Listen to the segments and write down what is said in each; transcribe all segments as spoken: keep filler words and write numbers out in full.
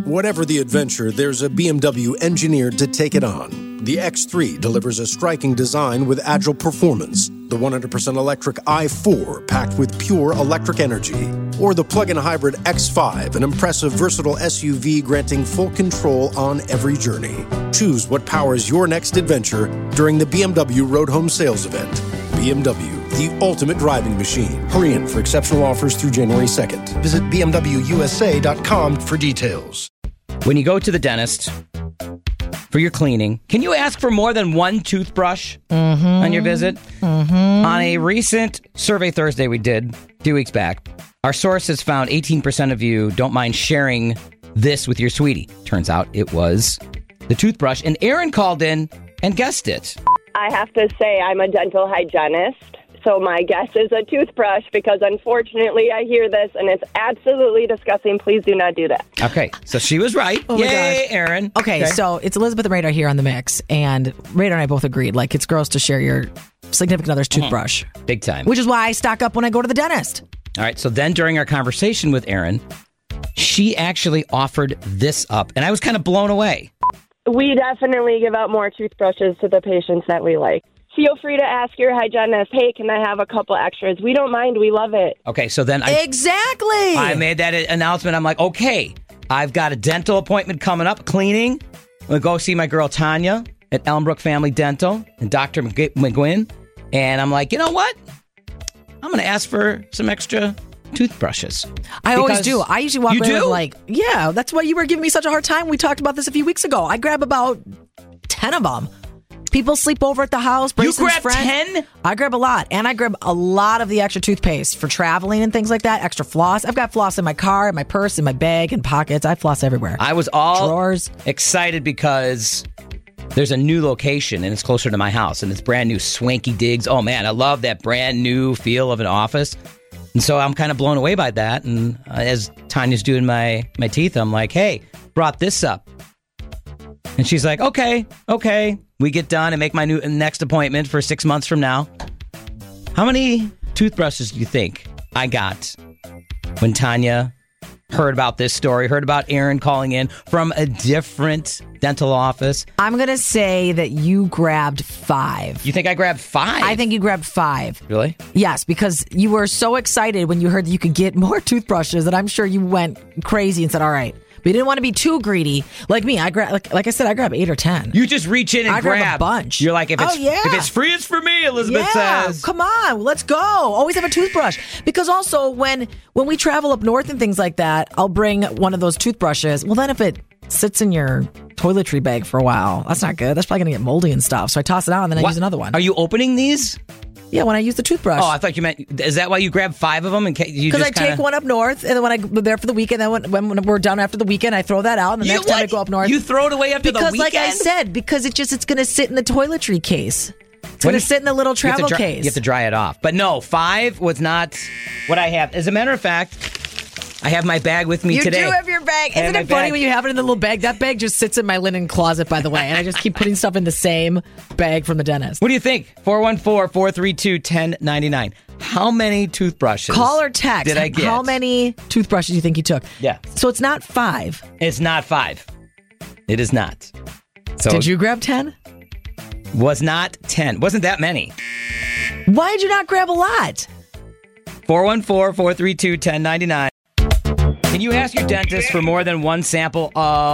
Whatever the adventure, there's a B M W engineered to take it on. The X three delivers a striking design with agile performance. The one hundred percent electric i four, packed with pure electric energy. Or the plug-in hybrid X five, an impressive, versatile S U V granting full control on every journey. Choose what powers your next adventure during the B M W Road Home Sales Event. B M W, the ultimate driving machine. Hurry in for exceptional offers through January second. Visit b m w u s a dot com for details. When you go to the dentist for your cleaning, can you ask for more than one toothbrush mm-hmm. on your visit? Mm-hmm. On a recent Survey Thursday we did a few weeks back, our sources found eighteen percent of you don't mind sharing this with your sweetie. Turns out it was the toothbrush, and Aaron called in and guessed it. I have to say I'm a dental hygienist, so my guess is a toothbrush because unfortunately I hear this and it's absolutely disgusting. Please do not do that. Okay, so she was right. Oh my Yay, gosh. Aaron. Okay, okay, so it's Elizabeth and Radar here on the mix, and Radar and I both agreed, like, it's gross to share your significant other's toothbrush. Mm-hmm. Big time. Which is why I stock up when I go to the dentist. All right, so then during our conversation with Aaron, she actually offered this up, and I was kind of blown away. We definitely give out more toothbrushes to the patients that we like. Feel free to ask your hygienist, hey, can I have a couple extras? We don't mind. We love it. Okay, so then I... Exactly! I made that announcement. I'm like, okay, I've got a dental appointment coming up, cleaning. I'm going to go see my girl Tanya at Elmbrook Family Dental and Doctor McGuinn. And I'm like, you know what? I'm going to ask for some extra toothbrushes. I always do. I usually walk you away do? with like, yeah, that's why you were giving me such a hard time. We talked about this a few weeks ago. I grab about ten of them. People sleep over at the house. Brayson's you grab friend, ten? I grab a lot. And I grab a lot of the extra toothpaste for traveling and things like that. Extra floss. I've got floss in my car, in my purse, in my bag, and pockets. I floss everywhere. I was all Drawers. excited because there's a new location and it's closer to my house and it's brand new, swanky digs. Oh man, I love that brand new feel of an office. And so I'm kind of blown away by that. And uh, as Tanya's doing my, my teeth, I'm like, hey, brought this up. And she's like, okay, okay. We get done and make my new next appointment for six months from now. How many toothbrushes do you think I got when Tanya heard about this story, heard about Aaron calling in from a different dental office? I'm going to say that you grabbed five. You think I grabbed five? I think you grabbed five. Really? Yes, because you were so excited when you heard that you could get more toothbrushes that I'm sure you went crazy and said, all right. But you didn't want to be too greedy. Like me, I grab, like, like I said, I grab eight or ten. You just reach in and I grab. grab a bunch. You're like, if it's, oh, yeah. if it's free, it's for me, Elizabeth yeah, says. Come on, let's go. Always have a toothbrush. Because also, when when we travel up north and things like that, I'll bring one of those toothbrushes. Well, then if it sits in your toiletry bag for a while, that's not good. That's probably going to get moldy and stuff. So I toss it out and then I What? use another one. Are you opening these? Yeah, when I use the toothbrush. Oh, I thought you meant, is that why you grab five of them? Because Because I take one up north, and then when I go there for the weekend, then when, when we're done after the weekend, I throw that out, and the You next time I what? go up north. You throw it away after the Because, weekend? like I said, because it just it's going to sit in the toiletry case. It's going to When- sit in the little You have to travel dry- case. You have to dry it off. But no, five was not what I have. As a matter of fact, I have my bag with me you today. do have your bag. I have Isn't my it funny bag. when you have it in the little bag? That bag just sits in my linen closet, by the way, and I just keep putting stuff in the same bag from the dentist. What do you think? four one four, four three two, one zero nine nine. How many toothbrushes Call or text. did I get? How many toothbrushes do you think you took? Yeah. So it's not five. It's not five. It is not. So Did you grab ten? Was not ten. Wasn't that many. Why did you not grab a lot? four one four, four three two, one zero nine nine. Can you ask your dentist for more than one sample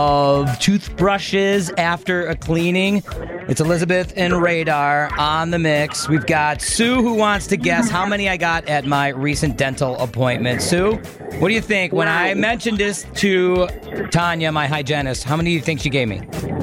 of toothbrushes after a cleaning? It's Elizabeth and Radar on the mix. We've got Sue who wants to guess how many I got at my recent dental appointment. Sue, what do you think? When I mentioned this to Tanya, my hygienist, how many do you think she gave me?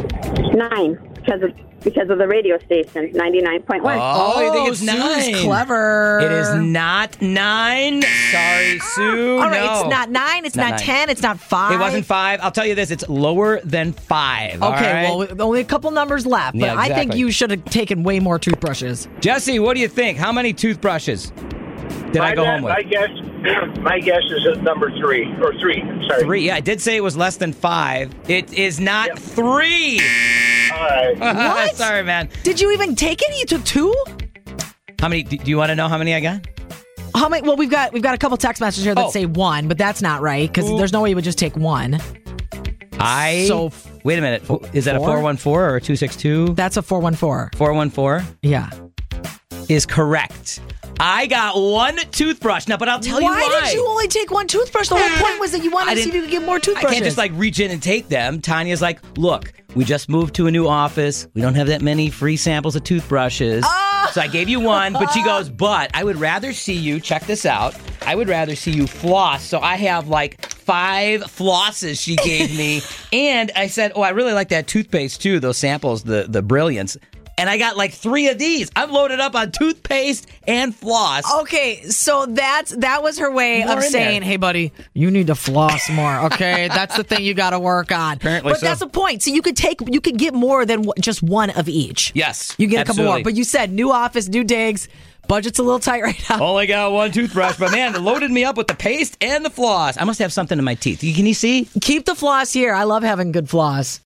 Nine, because of because of the radio station, ninety-nine point one. Oh, you think it's Sue's nine? clever. It is not nine. Sorry, Sue. All right, no. it's not nine. It's Not not, nine. ten. It's not five. It wasn't five. I'll tell you this. It's lower than five. all Okay, right? well, only a couple numbers left, but Yeah, I think exactly. you should have taken way more toothbrushes. Jesse, what do you think? How many toothbrushes did I go my, home with? My guess, my guess is at number three or three. Sorry, Three. Yeah, I did say it was less than five. It is not Yep. three. All right. What? Sorry, man. Did you even take any? You took two? How many? Do you want to know how many I got? How many? Well, we've got we've got a couple text messages here that Oh. say one, but that's not right because Ooh. there's no way you would just take one. I So wait a minute. Is that a four? four one four or a two six two? That's a four one four. four one four Yeah. is correct. I got one toothbrush now, but I'll tell you why. Why did you only take one toothbrush? The whole point was that you wanted I to see if didn't- you could get more I toothbrushes. can't just like reach in and take them. Tanya's like, look, we just moved to a new office. We don't have that many free samples of toothbrushes. Oh. So I gave you one, but she goes, but I would rather see you, check this out, I would rather see you floss. So I have like five flosses she gave me. And I said, oh, I really like that toothpaste too, those samples, the, the Brilliance. And I got like three of these. I'm loaded up on toothpaste and floss. Okay, so that's that was her way More of in saying, there. "Hey, buddy, you need to floss more." Okay, that's the thing you got to work on. Apparently but so. that's the point. So you could take, you could get more than w- just one of each. Yes, you get a couple more. absolutely. But you said new office, new digs. Budget's a little tight right now. Only got one toothbrush, but man, it loaded me up with the paste and the floss. I must have something in my teeth. Can you see? Keep the floss here. I love having good floss.